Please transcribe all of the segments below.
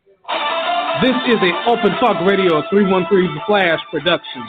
This is a Open Talk Radio 313 Flash production.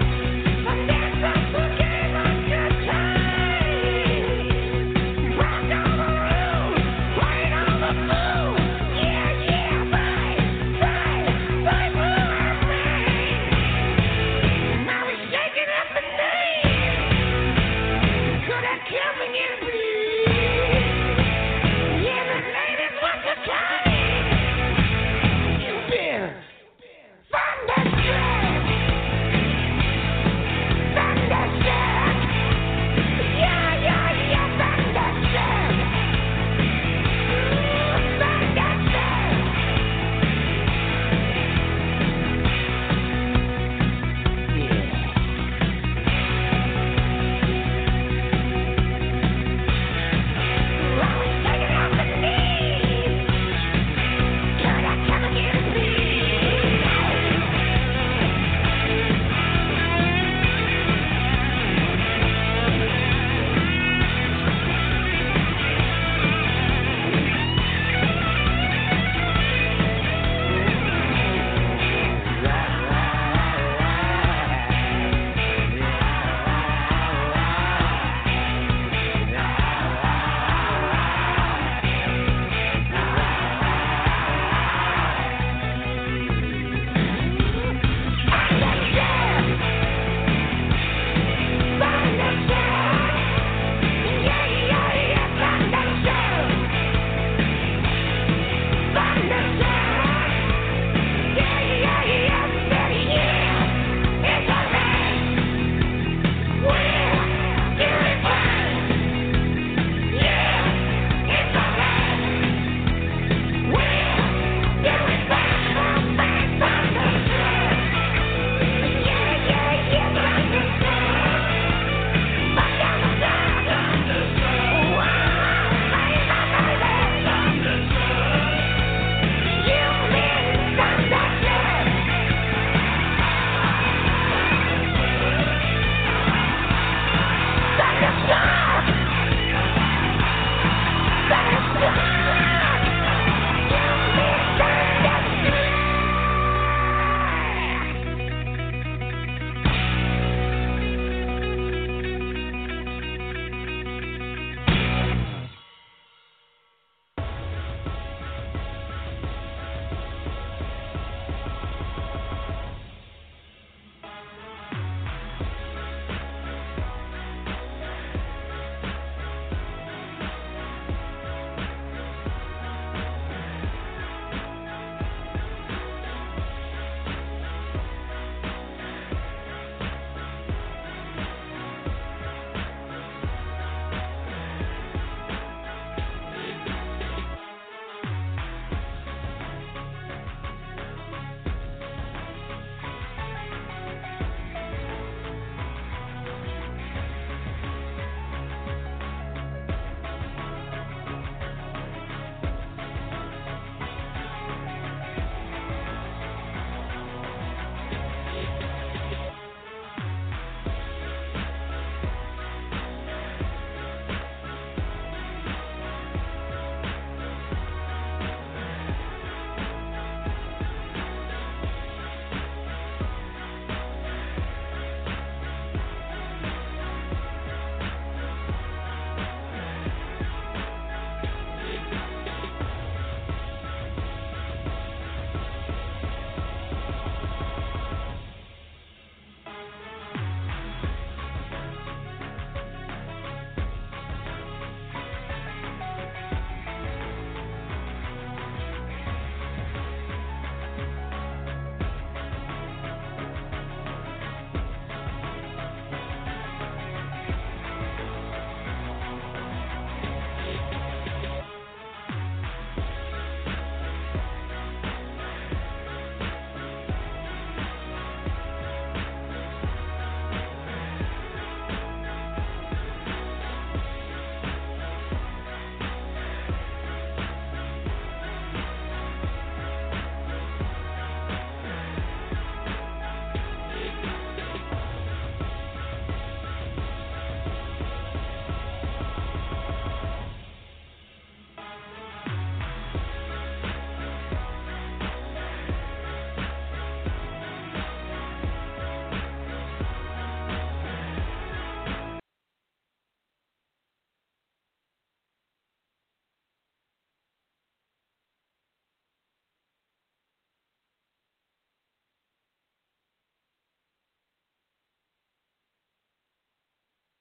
Rock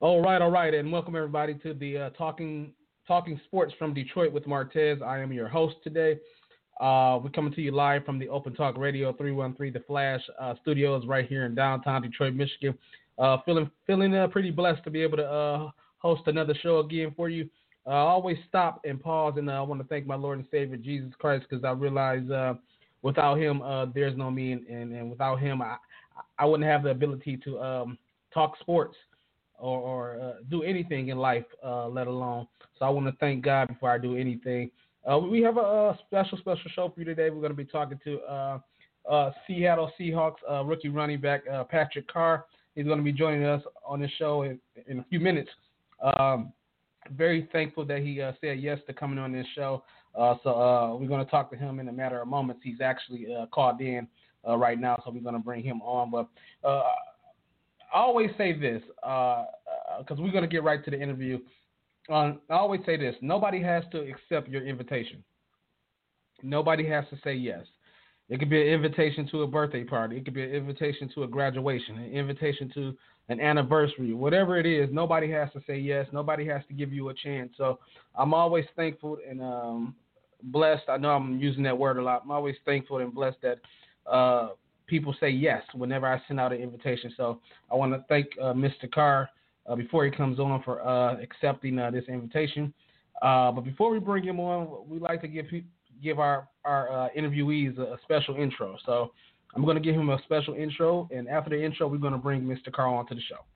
All right, and welcome everybody to the Talking Sports from Detroit with Martez. I am your host today. We're coming to you live from the Open Talk Radio 313 The Flash studios right here in downtown Detroit, Michigan. Feeling pretty blessed to be able to host another show again for you. I always stop and pause, and I want to thank my Lord and Savior Jesus Christ, because I realize without Him there's no me, and without Him I wouldn't have the ability to talk sports or do anything in life, let alone. So I want to thank God before I do anything. We have a special show for you today. We're going to be talking to Seattle Seahawks rookie running back Patrick Carr. He's going to be joining us on this show in a few minutes. Very thankful that he said yes to coming on this show. So we're going to talk to him in a matter of moments. He's actually called in right now, so we're going to bring him on. But I always say this, because we're going to get right to the interview. I always say this: nobody has to accept your invitation. Nobody has to say yes. It could be an invitation to a birthday party. It could be an invitation to a graduation, an invitation to an anniversary, whatever it is. Nobody has to say yes. Nobody has to give you a chance. So I'm always thankful and blessed. I know I'm using that word a lot. I'm always thankful and blessed that people say yes whenever I send out an invitation. So I want to thank Mr. Carr before he comes on for accepting this invitation. But before we bring him on, we like to give our interviewees a special intro. So I'm going to give him a special intro, and after the intro, we're going to bring Mr. Carr on to the show.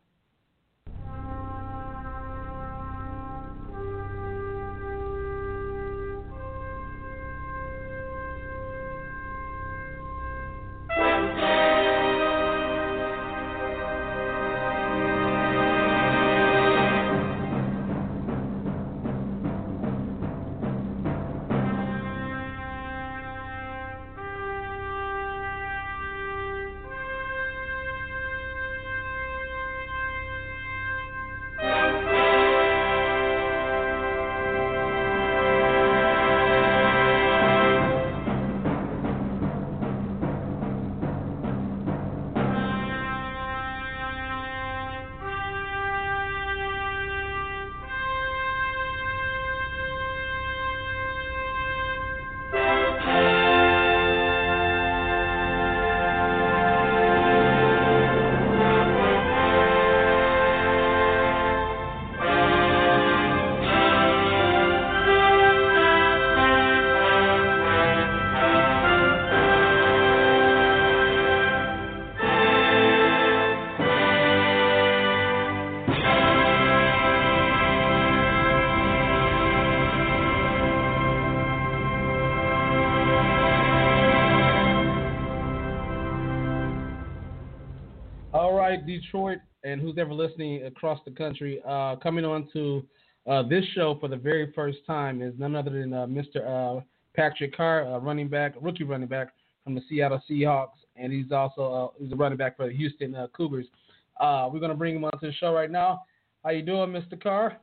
Detroit, and who's ever listening across the country, coming on to this show for the very first time is none other than Mr. Patrick Carr, rookie running back from the Seattle Seahawks, and he's also he's a running back for the Houston Cougars. We're going to bring him on to the show right now. How you doing, Mr. Carr?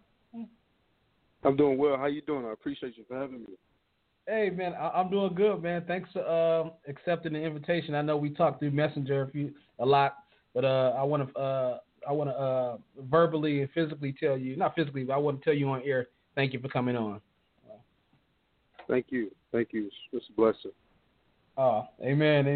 I'm doing well. How you doing? I appreciate you for having me. Hey, man, I'm doing good, man. Thanks for accepting the invitation. I know we talked through Messenger a lot. But I want to verbally and physically tell you, not physically, but I want to tell you on air, thank you for coming on. Thank you. It's a blessing. Amen.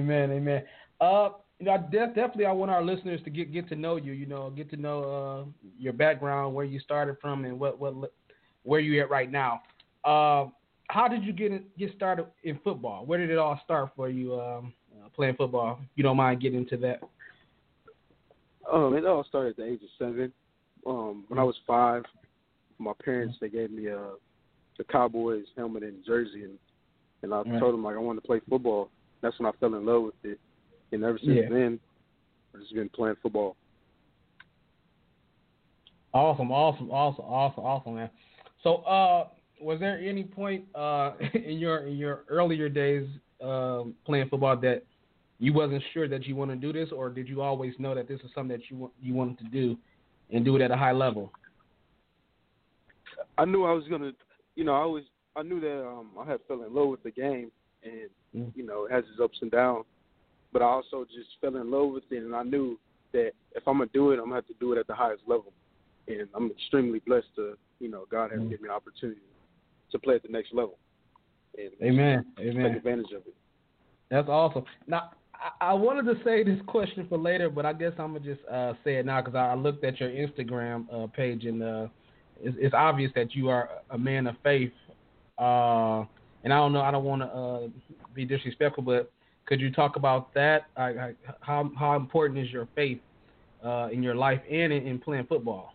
Definitely I want our listeners to get to know you, get to know your background, where you started from, and where you're at right now. How did you get started in football? Where did it all start for you playing football? If you don't mind getting into that. It all started at the age of 7. When I was 5, my parents, they gave me the Cowboys helmet and jersey, and I told them, I wanted to play football. That's when I fell in love with it. And ever since then, I've just been playing football. Awesome, man. So, was there any point in your earlier days playing football that you wasn't sure that you want to do this, or did you always know that this is something that you wanted to do and do it at a high level? I knew I was gonna, I knew that I had fell in love with the game, and it has its ups and downs. But I also just fell in love with it, and I knew that if I'm gonna do it, I'm gonna have to do it at the highest level. and I'm extremely blessed to, God has given me an opportunity to play at the next level. And Amen. take advantage of it. That's awesome. Now, I wanted to say this question for later, but I guess I'm gonna just say it now because I looked at your Instagram page, and it's obvious that you are a man of faith. And I don't know, I don't want to be disrespectful, but could you talk about that? How important is your faith in your life and in playing football?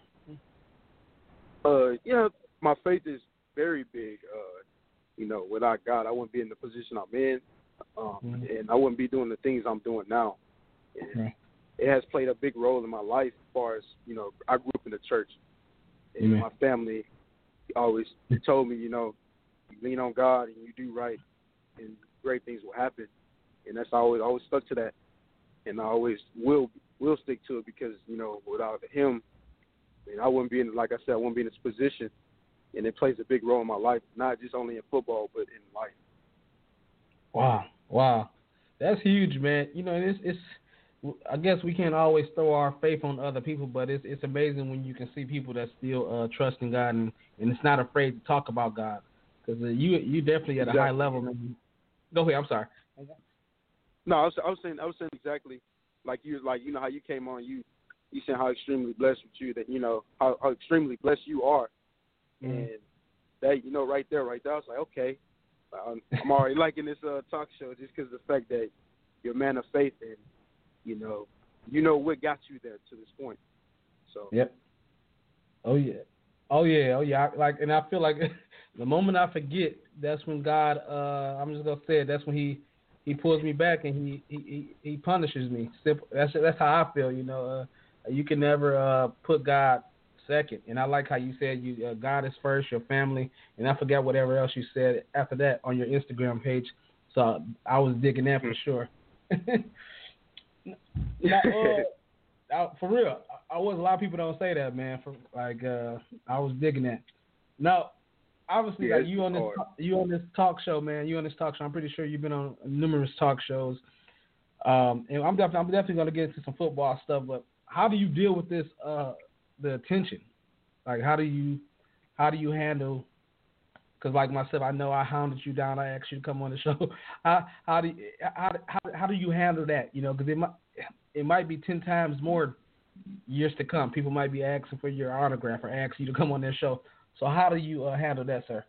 Yeah, my faith is very big. Without God, I wouldn't be in the position I'm in, and I wouldn't be doing the things I'm doing now. And it has played a big role in my life as far as, I grew up in the church, and my family always told me, you lean on God and you do right, and great things will happen. And that's always stuck to that, and I always will stick to it because, without Him, I wouldn't be in, like I said, I wouldn't be in this position. And it plays a big role in my life, not just only in football, but in life. Wow, that's huge, man. It's I guess we can't always throw our faith on other people, but it's amazing when you can see people that still trust in God and it's not afraid to talk about God, because you definitely at a high level, man. Go ahead. I'm sorry. No, I was saying exactly like how you came on, you said how extremely blessed with you, that how extremely blessed you are. And that, right there, I was like, okay, I'm already liking this talk show just because of the fact that you're a man of faith and, what got you there to this point. So. Yep. Oh yeah. And I feel like the moment I forget, that's when God, I'm just gonna say it, that's when He pulls me back and he punishes me. Simple. That's how I feel. You can never put God second. And I like how you said God is first, your family, and I forgot whatever else you said after that on your Instagram page. So I was digging that for sure. Now, for real, a lot of people don't say that, man. I was digging that. Now, obviously, you on this talk show, man. You on this talk show. I'm pretty sure you've been on numerous talk shows. And I'm definitely going to get into some football stuff. But how do you deal with this? The attention, like how do you handle? Because like myself, I know I hounded you down. I asked you to come on the show. How do you handle that? Because it might be 10 times more years to come. People might be asking for your autograph or ask you to come on their show. So how do you handle that, sir?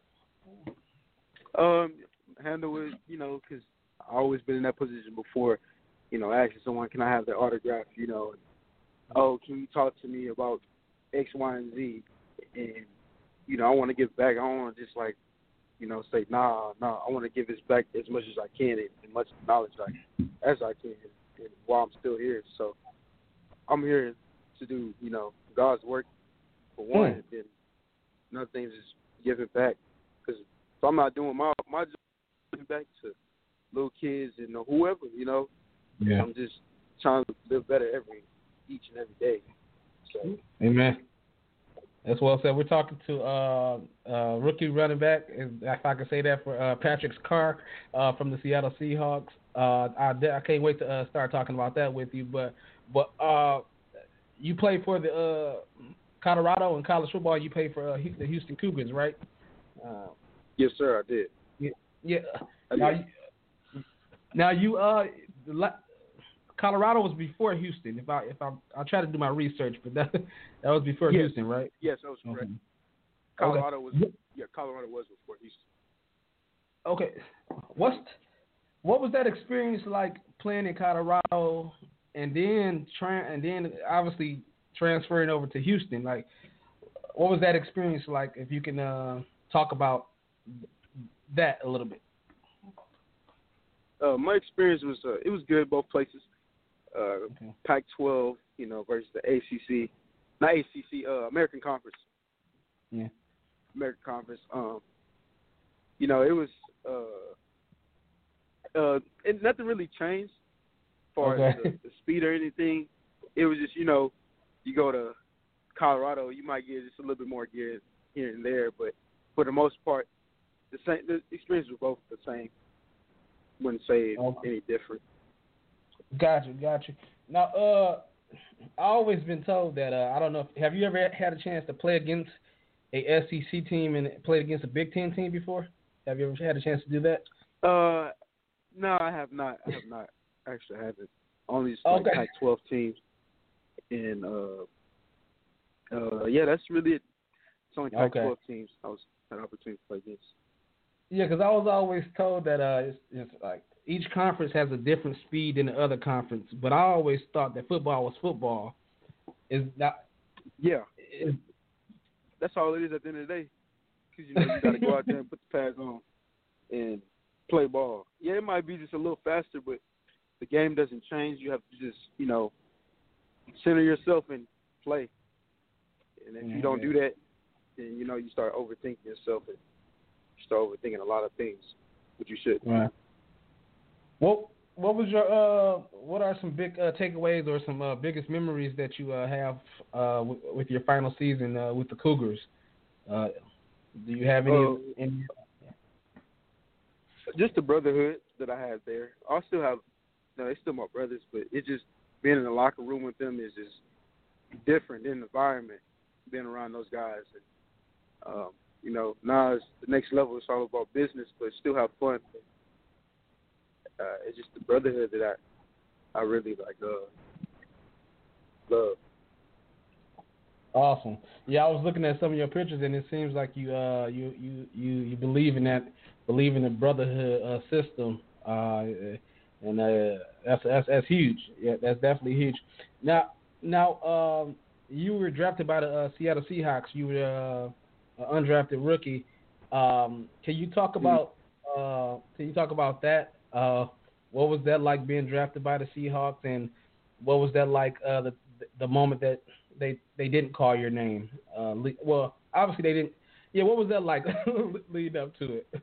Handle it, because I've always been in that position before. Asking someone, can I have their autograph? Oh, can you talk to me about X, Y, and Z? And, I want to give back. I don't want to just say, nah, I want to give this back as much as I can and much knowledge as I can and while I'm still here. So I'm here to do, God's work for one, and then another thing is just giving back. Because if I'm not doing my job, giving back to little kids and whoever, Yeah. I'm just trying to live better each and every day. So. Amen. That's well said. We're talking to rookie running back, if I can say that, for Patrick Carr from the Seattle Seahawks. I can't wait to start talking about that with you. But you played for the Colorado in college football. You played for the Houston Cougars, right? Yes, sir, I did. Yeah. Now you Colorado was before Houston. If I try to do my research, but that was before Houston, right? Yes, that was correct. Okay. Colorado was before Houston. Okay. What was that experience like playing in Colorado and then obviously transferring over to Houston? Like, what was that experience like? If you can talk about that a little bit. My experience was it was good both places. Pac-12, versus the ACC, not ACC, American Conference. Yeah. American Conference. It was nothing really changed as far as the speed or anything. It was just, you go to Colorado, you might get just a little bit more gear here and there, but for the most part, the experience was both the same. Wouldn't say any different. Gotcha. Now, always been told that I don't know. Have you ever had a chance to play against a SEC team and played against a Big Ten team before? Have you ever had a chance to do that? No, I have not. I have not. Actually, I haven't. Only just Okay. Pac-12 teams, and yeah, that's really it. It's only Pac-12 teams I was had an opportunity to play against. Yeah, because I was always told that it's like each conference has a different speed than the other conference, but I always thought that football was football. Is not. Yeah, that's all it is at the end of the day. Because you got to go out there and put the pads on and play ball. Yeah, it might be just a little faster, but the game doesn't change. You have to just center yourself and play. And if you don't do that, then you start overthinking yourself and you start overthinking a lot of things, which you should. Right. What was your what are some big takeaways or some biggest memories that you have with your final season with the Cougars? Do you have any? Just the brotherhood that I had there. I still have, they're still my brothers, but it's just being in the locker room with them is just different in the environment. Being around those guys, and now it's the next level. It's all about business, but still have fun. It's just the brotherhood that I really love. Awesome. Yeah, I was looking at some of your pictures, and it seems like you believe in the brotherhood system, and that's huge. Yeah, that's definitely huge. Now, you were drafted by the Seattle Seahawks. You were an undrafted rookie. Can you talk about that? What was that like being drafted by the Seahawks, and what was that like the moment that they didn't call your name? Well, obviously they didn't. Yeah, what was that like leading up to it?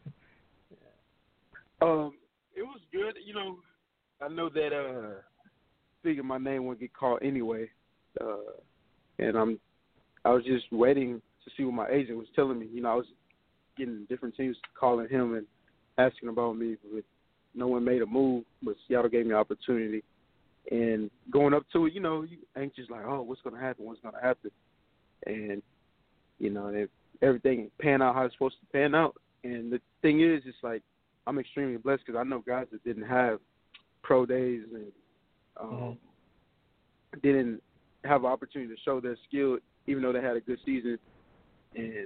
It was good. I know that figured my name wouldn't get called anyway, and I was just waiting to see what my agent was telling me. I was getting different teams calling him and asking about me, but no one made a move. But Seattle gave me an opportunity. And going up to it, you anxious like, oh, what's going to happen? What's going to happen? And, if everything panned out how it's supposed to pan out. And the thing is, it's like I'm extremely blessed because I know guys that didn't have pro days and didn't have an opportunity to show their skill, even though they had a good season. And,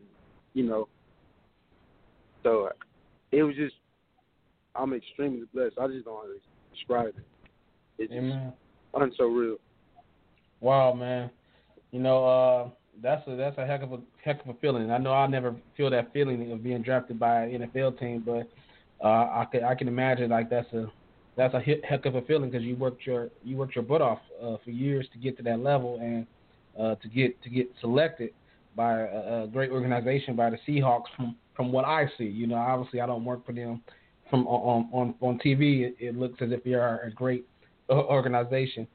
so it was just, I'm extremely blessed. I just don't know how to describe it. It's just unsurreal. Wow, man. That's a heck of a feeling. I know I'll never feel that feeling of being drafted by an NFL team, but I can imagine like that's a heck of a feeling because you worked your butt off for years to get to that level and to get selected by a great organization, by the Seahawks. From what I see, obviously I don't work for them. From on TV, it looks as if they are a great organization.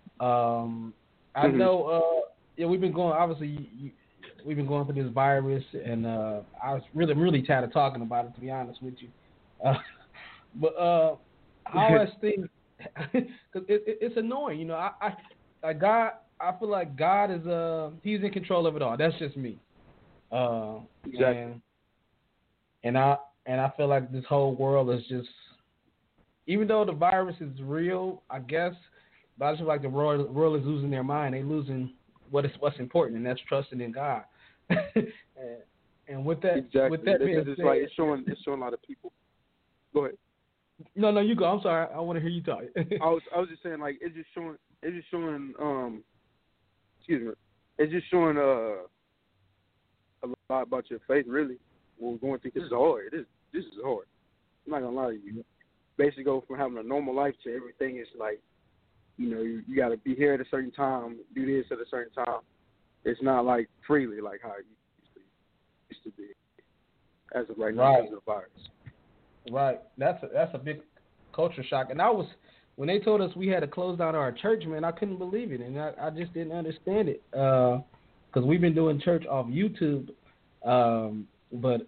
I know. We've been going. Obviously, we've been going through this virus, and I was really tired of talking about it. To be honest with you, but how has things? Because it's annoying. I feel like God is He's in control of it all. That's just me. Exactly. And I feel like this whole world is just, even though the virus is real, I guess, but I just feel like the world is losing their mind. They're losing what's important, and that's trusting in God. and with that, exactly. With that being said, like it's showing a lot of people. Go ahead. No, you go. I'm sorry. I want to hear you talk. I was just saying, like, it's just showing excuse me. It's just showing a lot about your faith, really. When we're going through this is hard. This is hard. I'm not gonna lie to you. Basically, go from having a normal life to everything is like, you got to be here at a certain time, do this at a certain time. It's not like freely like how it used to be. As of right now, because of the virus. Right. That's a big culture shock. And when they told us we had to close down our church, man, I couldn't believe it, and I just didn't understand it because we've been doing church off YouTube, but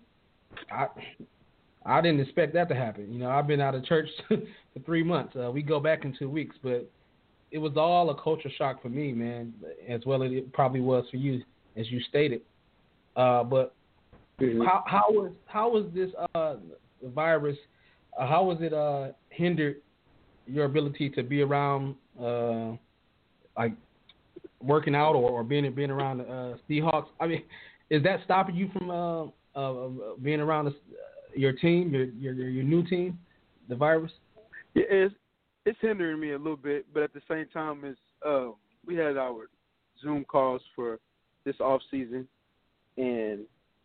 I didn't expect that to happen. I've been out of church for 3 months. We go back in 2 weeks, but it was all a culture shock for me, man, as well as it probably was for you, as you stated. But Mm-hmm. how was this virus? How was it hindered your ability to be around like working out or being around Seahawks? I mean, is that stopping you from being around your team, your new team, the virus? Yeah, it's hindering me a little bit, but at the same time, we had our Zoom calls for this off season, and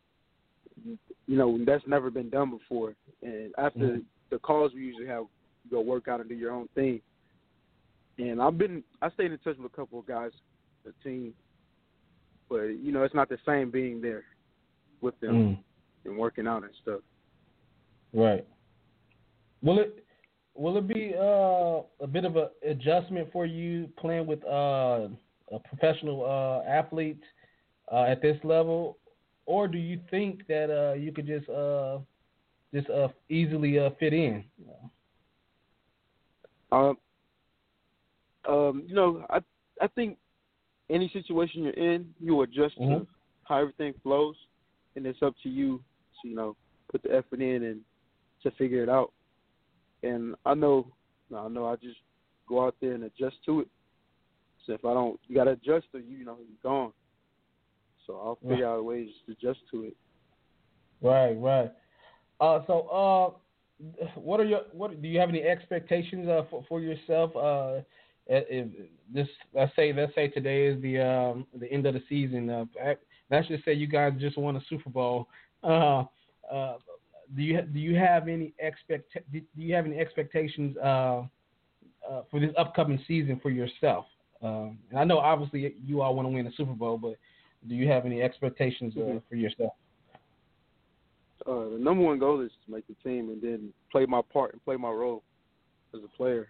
that's never been done before. And after the calls, we usually have you go work out and do your own thing. And I stayed in touch with a couple of guys, the team, but it's not the same being there with them and working out and stuff. Right. Will it be a bit of a adjustment for you playing with a professional athlete at this level, or do you think that you could just easily fit in? I think any situation you're in, you adjust to how everything flows, and it's up to you to put the effort in and to figure it out. And I know I just go out there and adjust to it. So if I don't, you got to adjust or you're gone. So I'll figure out ways to adjust to it. Right. So do you have any expectations for yourself? If this, let's say today is the end of the season. Let's just say you guys just won a Super Bowl. Do you have any expectations for this upcoming season for yourself? And I know obviously you all want to win the Super Bowl, but do you have any expectations for yourself? The number one goal is to make the team and then play my part and play my role as a player.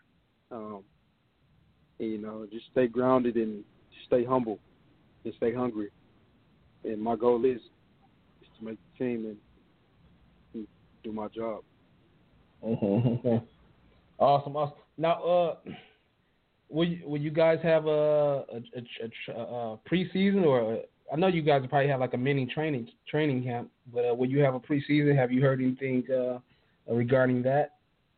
Just stay grounded and stay humble and stay hungry. And my goal is to make the team and do my job. Okay. Awesome. Now, will you guys have a preseason, or I know you guys probably have like a mini training camp, but will you have a preseason? Have you heard anything regarding that?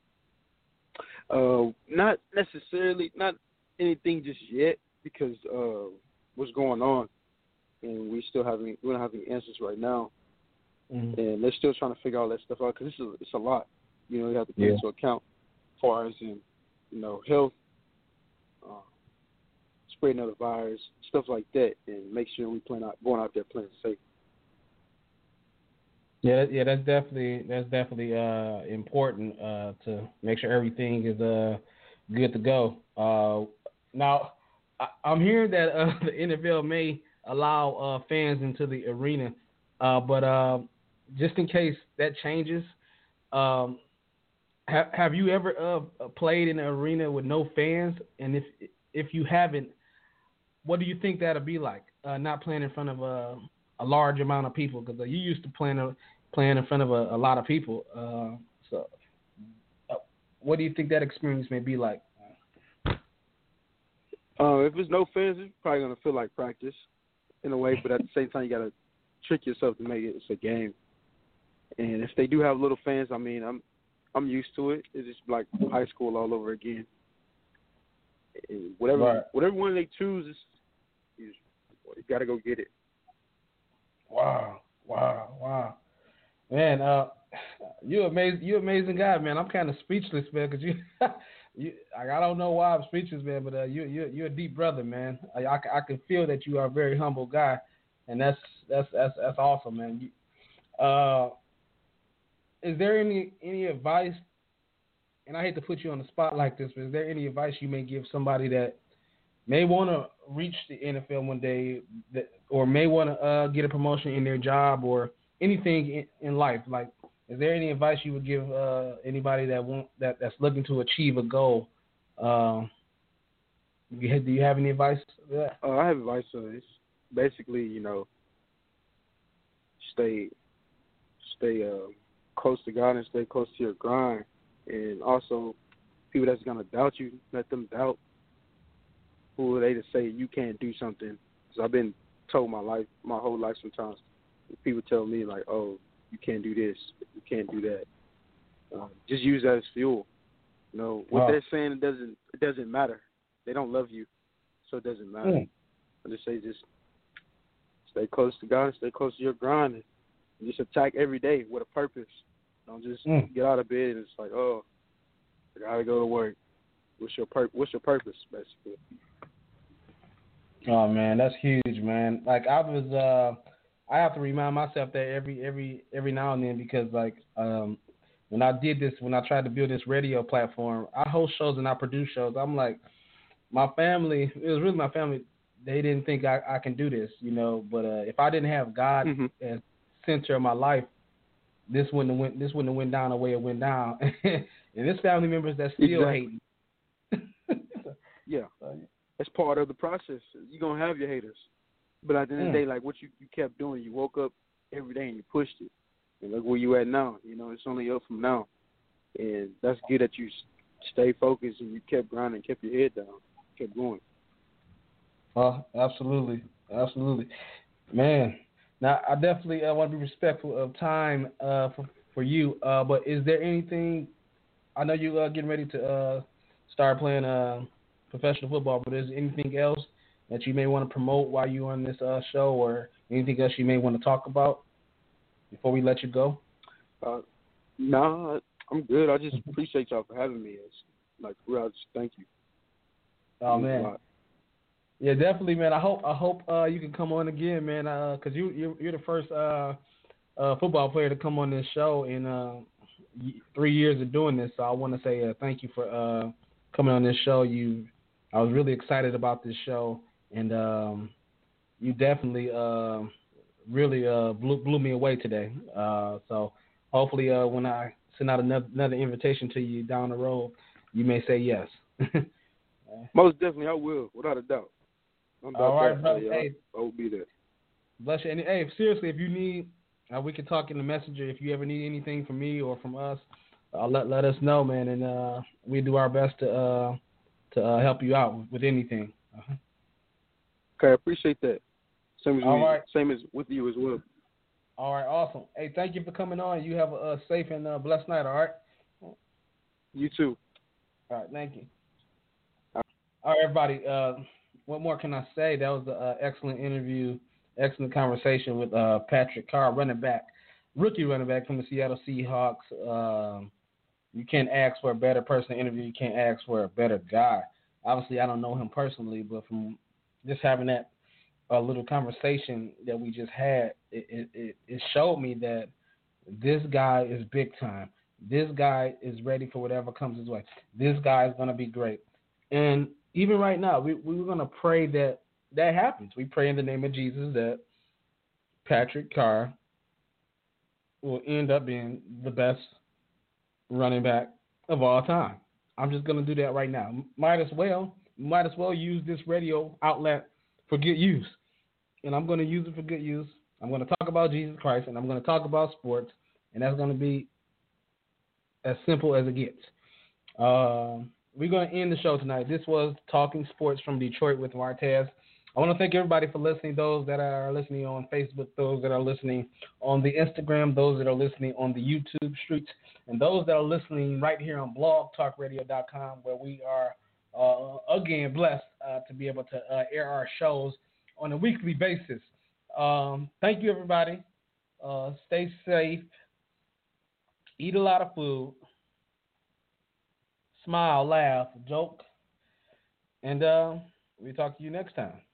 Not necessarily, not anything just yet, because what's going on, and we don't have any answers right now, and they're still trying to figure all that stuff out because it's a lot. You have to take into account as far as in health, spreading of the virus, stuff like that, and make sure we going out there playing safe. Yeah, that's definitely important to make sure everything is good to go. Now, I'm hearing that the NFL may allow fans into the arena, but just in case that changes, have you ever played in an arena with no fans? And if you haven't, what do you think that'll be like? Not playing in front of a large amount of people, because you used to playing in front of a lot of people. So, what do you think that experience may be like? If there's no fans, it's probably gonna feel like practice in a way, but at the same time, you gotta trick yourself to make it's a game. And if they do have little fans, I mean, I'm used to it. It's just like high school all over again. And whatever one they choose, you gotta go get it. Wow, man! You're amazing guy, man. I'm kind of speechless, man, because I don't know why I'm speechless, man, but you're a deep brother, man. I can feel that you are a very humble guy, and that's awesome, man. Is there any advice? And I hate to put you on the spot like this, but is there any advice you may give somebody that may want to reach the NFL one day, or may want to get a promotion in their job or anything in life? Like, is there any advice you would give anybody that's looking to achieve a goal? Do you have any advice for that? I have advice for this. Basically, stay close to God and stay close to your grind. And also, people that's gonna doubt you, let them doubt. who are they to say you can't do something? Because I've been told my whole life sometimes. People tell me like, oh, you can't do this, you can't do that. Just use that as fuel. You know what they're saying. It doesn't matter. They don't love you, so it doesn't matter. I just say just stay close to God, stay close to your grind, and just attack every day with a purpose. Don't just get out of bed and it's like, oh, I gotta go to work. What's your purpose, basically? Oh man, that's huge, man. Like I have to remind myself that every now and then because like when I tried to build this radio platform, I host shows and I produce shows. I'm like, my family, it was really my family. They didn't think I can do this, you know. But if I didn't have God as center of my life, this wouldn't have went down the way it went down. And there's family members that still hate me. Yeah, that's part of the process. You're gonna have your haters, but at the end of the day, like what you kept doing, you woke up every day and you pushed it, and look where you at now. You know, it's only up from now, and that's good that you stay focused and you kept grinding, kept your head down, kept going. Absolutely, man. Now I definitely want to be respectful of time for you. But is there anything? I know you're getting ready to start playing professional football, but is there anything else that you may want to promote while you're on this show, or anything else you may want to talk about before we let you go? No, I'm good. I just appreciate y'all for having me. It's like, real, just thank you. Oh man. Yeah, definitely, man. I hope you can come on again, man. Because you're the first football player to come on this show in 3 years of doing this. So I want to say thank you for coming on this show. I was really excited about this show, and you definitely really blew me away today. So hopefully, when I send out another invitation to you down the road, you may say yes. Most definitely, I will, without a doubt. All right, brother. Hey, I will be there. Bless you. And hey, seriously, if you need, we can talk in the messenger. If you ever need anything from me or from us, let us know, man, and we do our best to help you out with anything. Okay, I appreciate that. Same as with you as well. All right, awesome. Hey, thank you for coming on. You have a safe and blessed night. All right. You too. All right, thank you. All right, everybody. What more can I say? That was an excellent interview, excellent conversation with Patrick Carr, rookie running back from the Seattle Seahawks. You can't ask for a better person to interview. You can't ask for a better guy. Obviously, I don't know him personally, but from just having that little conversation that we just had, it showed me that this guy is big time. This guy is ready for whatever comes his way. This guy is going to be great. And even right now, we're going to pray that happens. We pray in the name of Jesus that Patrick Carr will end up being the best running back of all time. I'm just going to do that right now. Might as well use this radio outlet for good use. And I'm going to use it for good use. I'm going to talk about Jesus Christ, and I'm going to talk about sports, and that's going to be as simple as it gets. We're going to end the show tonight. This was Talking Sports from Detroit with Martez. I want to thank everybody for listening, those that are listening on Facebook, those that are listening on the Instagram, those that are listening on the YouTube streets, and those that are listening right here on blogtalkradio.com, where we are, again, blessed to be able to air our shows on a weekly basis. Thank you, everybody. Stay safe. Eat a lot of food. Smile, laugh, joke, and we'll talk to you next time.